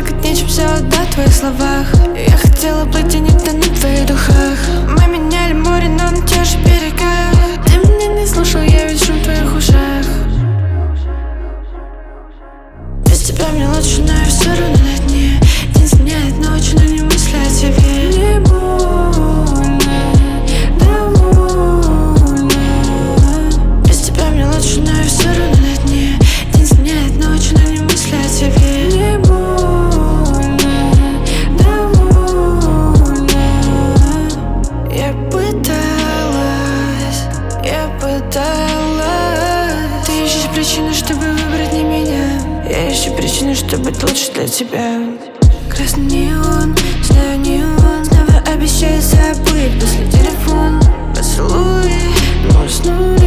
плакать нечем, все отдать в твоих словах. Я хотела плыть и не тонуть в твоих духах. Мы меняли море, но на тех же берегах. Ты меня не слушал, я ведь шум в твоих ушах. Без тебя мне лучше, но я все равно на дне. День сменяет ночь, но не мысли о тебе. Не больно, довольно. Без тебя мне лучше, но я все равно на дне. День сменяет ночь, но не мысли о тебе. Не больно, довольно. Я пыталась. Ты ищешь причину, чтобы выбрать не меня. Я ищу причину, чтобы быть лучше для тебя. Красный неон, знаю не он. Снова обещаю забыть, после телефон. Поцелуй, но усну.